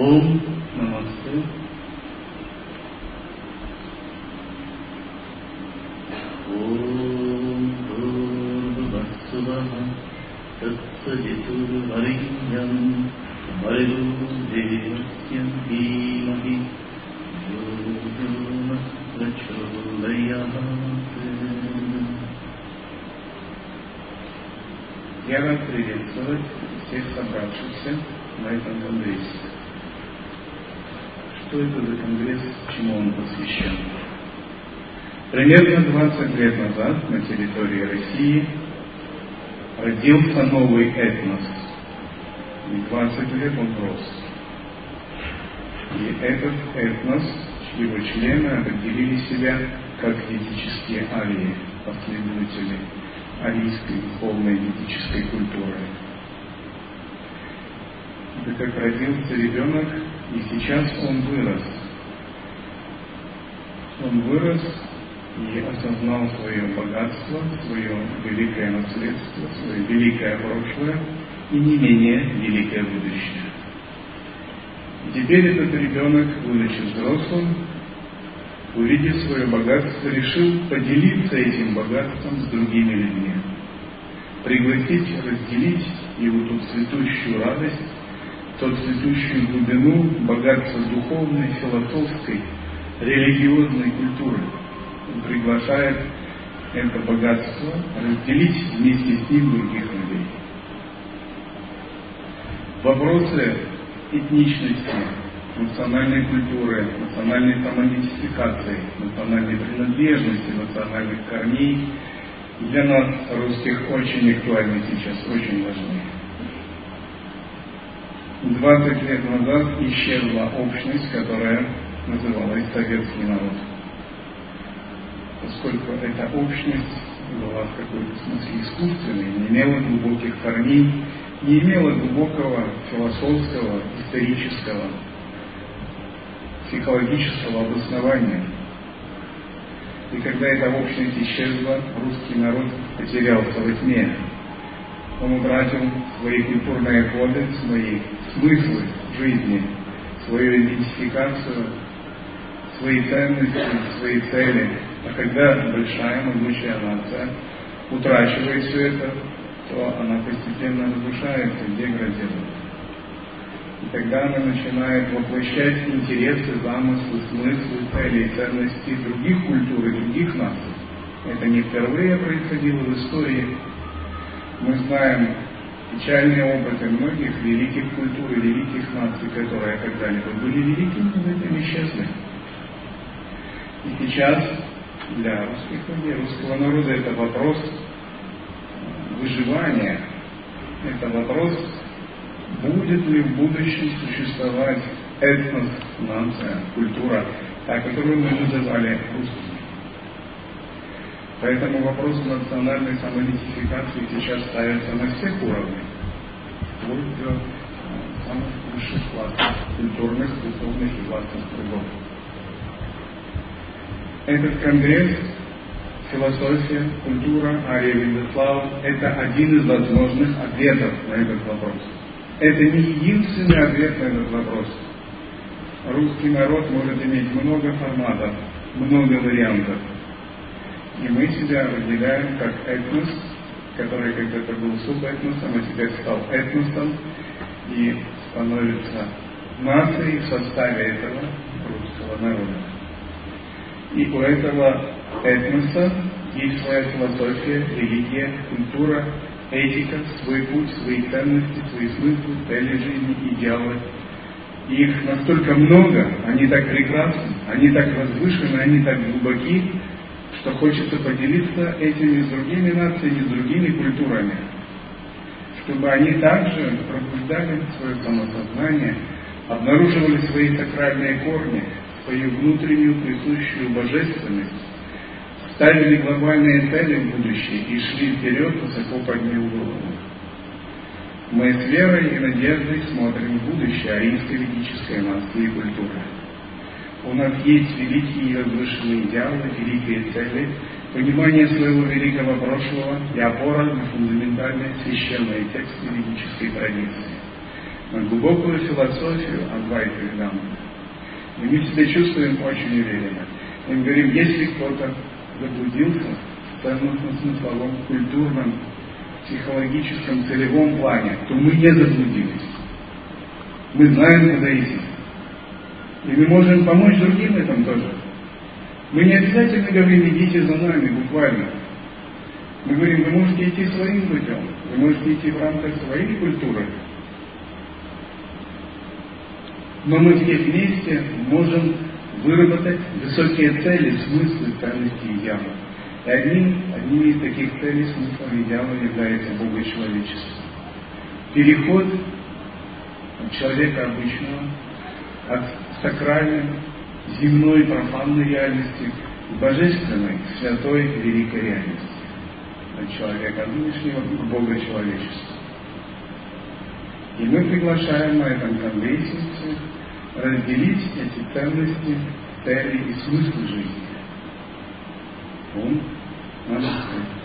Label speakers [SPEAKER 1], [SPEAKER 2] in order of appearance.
[SPEAKER 1] Ом Намасте. Ом Бхурбхувасваха Татсадитурвариньям Бхарго Девасья Димахи Йо Прачодаят. Я рад приветствовать всех собравшихся на этом конгрессе. Что это за конгресс, чему он посвящен? Примерно 20 лет назад на территории России родился новый этнос. И 20 лет он рос. И этот этнос, его члены определили себя как ведические арии, последователи арийской духовной ведической культуры. Это как родился ребенок, и сейчас он вырос. Он вырос и осознал свое богатство, свое великое наследство, свое великое прошлое и не менее великое будущее. И теперь этот ребенок, будучи взрослым, увидев свое богатство, решил поделиться этим богатством с другими людьми. Пригласить, разделить его ту цветущую радость, ту цветущую глубину, богатство духовной, философской, религиозной культуры. Он приглашает это богатство разделить вместе с ним других людей. Вопросы этничности, национальной культуры, национальной самоидентификации, национальной принадлежности, национальных корней для нас, русских, очень актуальны сейчас, очень важны. 20 лет назад исчезла общность, которая называлась советский народ. Поскольку эта общность была в какой-то смысле искусственной, не имела глубоких корней, не имела глубокого философского, исторического, психологического обоснования. И когда эта общность исчезла, русский народ потерялся во тьме. Он утратил свои культурные коды, свои смыслы жизни, свою идентификацию, свои ценности, свои цели. А когда большая, могучая нация утрачивает все это, то она постепенно разрушается, деградирует. И тогда она начинает воплощать интересы, замыслы, смыслы, цели и ценности других культур и других наций. Это не впервые происходило в истории. Мы знаем печальные опыты многих великих культур и великих наций, которые когда-либо были великими, но затем исчезли. И сейчас для русских людей, русского народа это вопрос выживания, это вопрос, будет ли в будущем существовать этнос, нация, культура, та, которую мы называли русскими. Поэтому вопрос национальной самоидентификации сейчас ставится на всех уровнях, вплоть до самых высших классов, культурных, духовных и властных кругов. Этот конгресс, философия, культура, Ария Владислав – это один из возможных ответов на этот вопрос. Это не единственный ответ на этот вопрос. Русский народ может иметь много форматов, много вариантов. И мы себя выделяем как этнос, который когда-то был субэтносом, а теперь стал этносом и становится нацией в составе этого русского народа. И у этого этноса есть своя философия, религия, культура, этика, свой путь, свои ценности, свои смыслы, цели жизни, идеалы. И их настолько много, они так прекрасны, они так возвышены, они так глубоки, что хочется поделиться этими с другими нациями, с другими культурами, чтобы они также пробуждали свое самосознание, обнаруживали свои сакральные корни, свою внутреннюю присущую божественность, ставили глобальные цели в будущее и шли вперед, высоко подняв голову. Мы с верой и надеждой смотрим в будущее арийской ведической нации и культуры. У нас есть великие и возвышенные идеалы, великие цели, понимание своего великого прошлого и опора на фундаментальные священные тексты ведической традиции. на глубокую философию Адвайта Веданты. И мы себя чувствуем очень уверенно. И мы говорим, если кто-то заблудился в ценностно-смысловом, культурном, психологическом, целевом плане, то мы не заблудились. Мы знаем, куда идти. И мы можем помочь другим в этом тоже. Мы не обязательно говорим, идите за нами, буквально. Мы говорим, вы можете идти своим путем, вы можете идти в рамках своей культуры. Но мы все вместе можем выработать высокие цели, смыслы, ценности и идеалы. И одним из таких целей, смыслов и идеалов является богочеловечество. Переход от человека обычного, от сакральной, земной, профанной реальности к божественной, святой, великой реальности. От человека нынешнего к богочеловечеству. И мы приглашаем на этом конгрессе разделить эти ценности, цели и смыслы жизни. Он нам